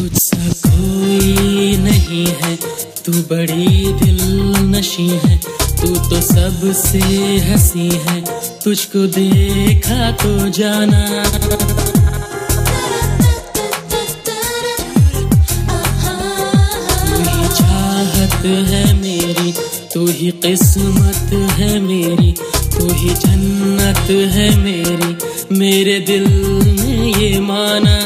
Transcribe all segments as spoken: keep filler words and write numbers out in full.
तुझसा कोई नहीं है, तू बड़ी दिल नशी है, तू तो सबसे हंसी है, तुझको देखा तो जाना। तू ही चाहत है मेरी, तू ही किस्मत है मेरी, तू ही जन्नत है मेरी, मेरे दिल ने ये माना।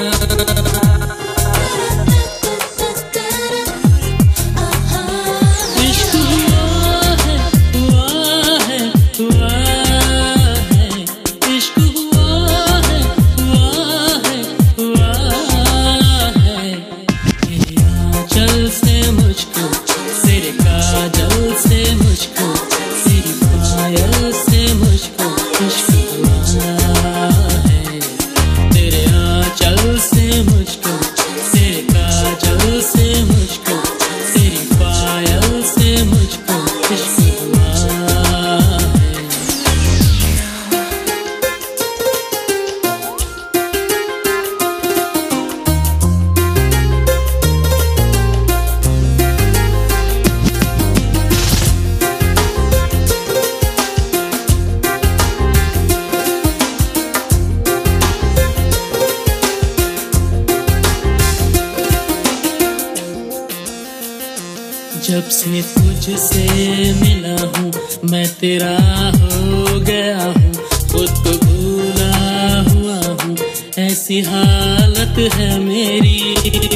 जब से तुझसे मिला हूँ मैं तेरा हो गया हूँ, खुद को भूला हुआ हूँ, ऐसी हालत है मेरी।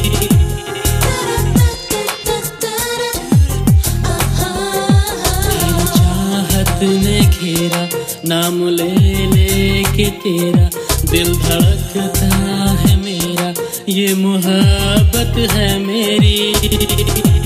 तेरी चाहत ने घेरा, नाम ले ले के तेरा, दिल धड़कता है मेरा, ये मोहब्बत है मेरी।